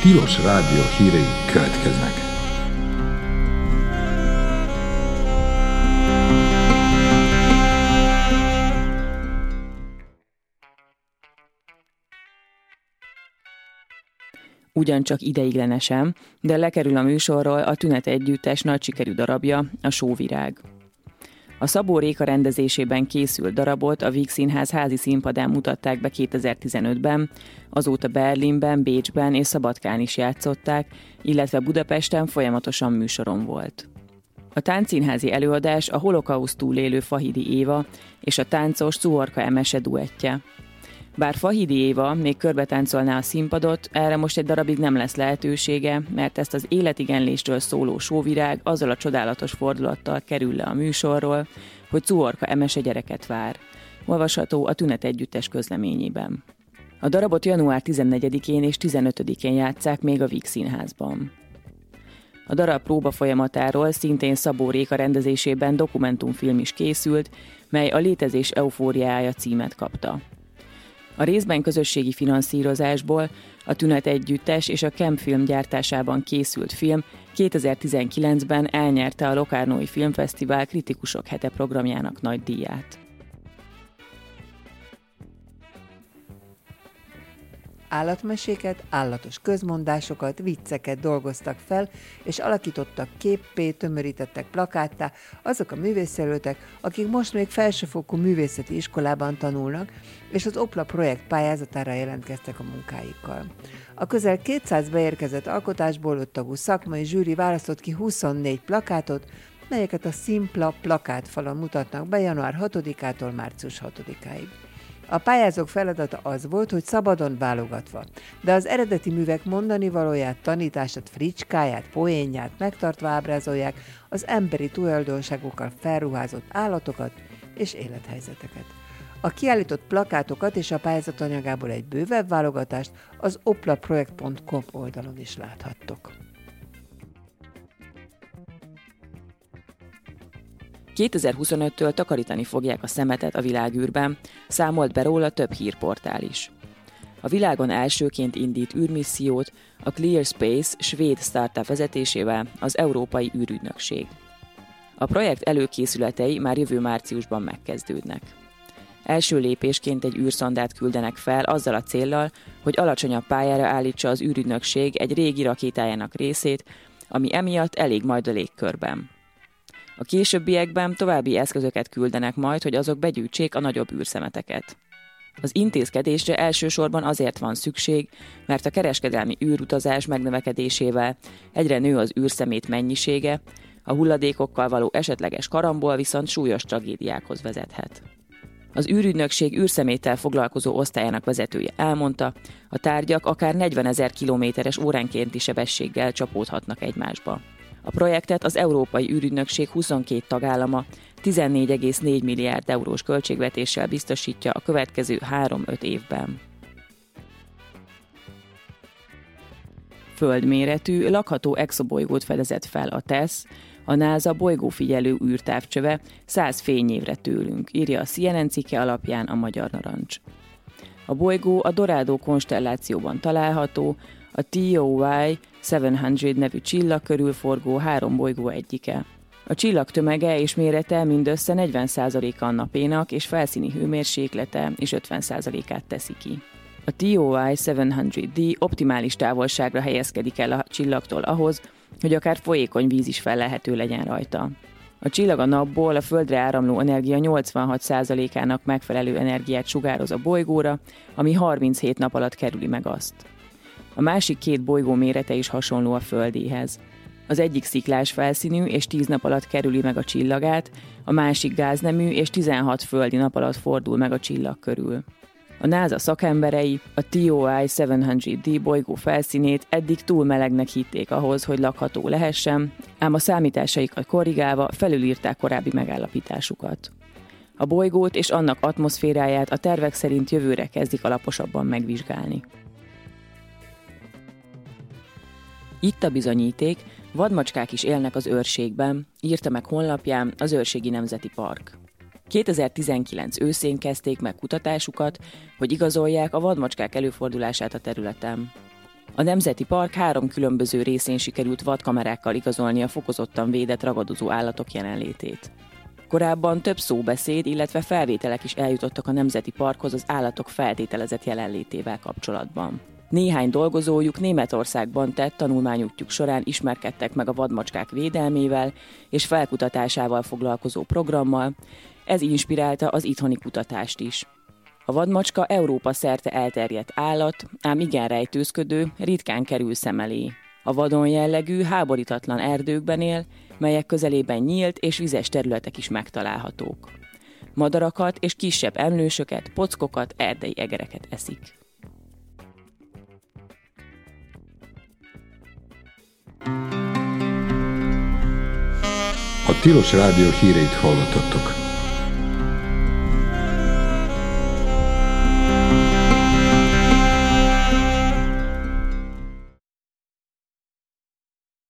Tilos Rádió hírei következnek. Ugyancsak ideiglenesen, de lekerül a műsorról a Tünet együttes nagy sikerű darabja, a Sóvirág. A Szabó Réka rendezésében készült darabot a Víg Színház házi színpadán mutatták be 2015-ben, azóta Berlinben, Bécsben és Szabadkán is játszották, illetve Budapesten folyamatosan műsoron volt. A táncszínházi előadás a holokauszt túlélő Fahidi Éva és a táncos Czuhorka Emese duettje. Bár Fahidi Éva még körbetáncolná a színpadot, erre most egy darabig nem lesz lehetősége, mert ezt az életigenlésről szóló Sóvirág azzal a csodálatos fordulattal kerül le a műsorról, hogy Czuhorka Emese gyereket vár. Olvasható a Tünet együttes közleményében. A darabot január 14-én és 15-én játsszák még a Víg Színházban. A darab próba folyamatáról szintén Szabó Réka rendezésében dokumentumfilm is készült, mely a Létezés eufóriája címet kapta. A részben közösségi finanszírozásból a Tünet együttes és a Kemp film gyártásában készült film 2019-ben elnyerte a Locarnói Filmfesztivál Kritikusok hete programjának nagy díját. Állatmeséket, állatos közmondásokat, vicceket dolgoztak fel, és alakítottak képpé, tömörítettek plakáttá azok a művészjelöltek, akik most még felsőfokú művészeti iskolában tanulnak, és az OPLA projekt pályázatára jelentkeztek a munkáikkal. A közel 200 beérkezett alkotásból 5 tagú szakmai zsűri választott ki 24 plakátot, melyeket a Szimpla plakátfalon mutatnak be január 6-ától március 6-áig. A pályázók feladata az volt, hogy szabadon válogatva, de az eredeti művek mondani valóját, tanítását, fricskáját, poénját megtartva ábrázolják az emberi tulajdonságokkal felruházott állatokat és élethelyzeteket. A kiállított plakátokat és a pályázat anyagából egy bővebb válogatást az oplaprojekt.com oldalon is láthattok. 2025-től takarítani fogják a szemetet a világűrben, számolt be róla több hírportál is. A világon elsőként indít űrmissziót a Clear Space svéd startup vezetésével az Európai űrügynökség. A projekt előkészületei már jövő márciusban megkezdődnek. Első lépésként egy űrszondát küldenek fel azzal a céllal, hogy alacsonyabb pályára állítsa az űrügynökség egy régi rakétájának részét, ami emiatt elég majd a légkörben. A későbbiekben további eszközöket küldenek majd, hogy azok begyűjtsék a nagyobb űrszemeteket. Az intézkedésre elsősorban azért van szükség, mert a kereskedelmi űrutazás megnövekedésével egyre nő az űrszemét mennyisége, a hulladékokkal való esetleges karambol viszont súlyos tragédiákhoz vezethet. Az űrügynökség űrszeméttel foglalkozó osztályának vezetője elmondta, a tárgyak akár 40 000 kilométeres óránkénti sebességgel csapódhatnak egymásba. A projektet az Európai űrügynökség 22 tagállama 14,4 milliárd eurós költségvetéssel biztosítja a következő 3-5 évben. Földméretű, lakható exobolygót fedezett fel a TESS, a NASA bolygófigyelő űrtávcsöve 100 fényévre tőlünk, írja a CNN cikke alapján a Magyar Narancs. A bolygó a Dorado konstellációban található, a TOY 700 nevű csillag körül forgó 3 bolygó egyike. A csillag tömege és mérete mindössze 40%-a a napénak, és felszíni hőmérséklete is 50%-át teszi ki. A TOY 700D optimális távolságra helyezkedik el a csillagtól ahhoz, hogy akár folyékony víz is fellelhető legyen rajta. A csillag a napból a Földre áramló energia 86%-ának megfelelő energiát sugároz a bolygóra, ami 37 nap alatt kerüli meg azt. A másik 2 bolygó mérete is hasonló a Földéhez. Az egyik sziklás felszínű és 10 nap alatt kerüli meg a csillagát, a másik gáznemű és 16 földi nap alatt fordul meg a csillag körül. A NASA szakemberei a TOY 700D bolygó felszínét eddig túl melegnek hitték ahhoz, hogy lakható lehessen, ám a számításaikat korrigálva felülírták korábbi megállapításukat. A bolygót és annak atmoszféráját a tervek szerint jövőre kezdik alaposabban megvizsgálni. Itt a bizonyíték, vadmacskák is élnek az őrségben, írta meg honlapján az Őrségi Nemzeti Park. 2019 őszén kezdték meg kutatásukat, hogy igazolják a vadmacskák előfordulását a területen. A Nemzeti Park 3 különböző részén sikerült vadkamerákkal igazolni a fokozottan védett ragadozó állatok jelenlétét. Korábban több szóbeszéd, illetve felvételek is eljutottak a Nemzeti Parkhoz az állatok feltételezett jelenlétével kapcsolatban. Néhány dolgozójuk Németországban tett tanulmányútjuk során ismerkedtek meg a vadmacskák védelmével és felkutatásával foglalkozó programmal, ez inspirálta az itthoni kutatást is. A vadmacska Európa szerte elterjedt állat, ám igen rejtőzködő, ritkán kerül szem elé. A vadon jellegű, háborítatlan erdőkben él, melyek közelében nyílt és vizes területek is megtalálhatók. Madarakat és kisebb emlősöket, pockokat, erdei egereket eszik. A Tilos Rádió híreit hallottattok.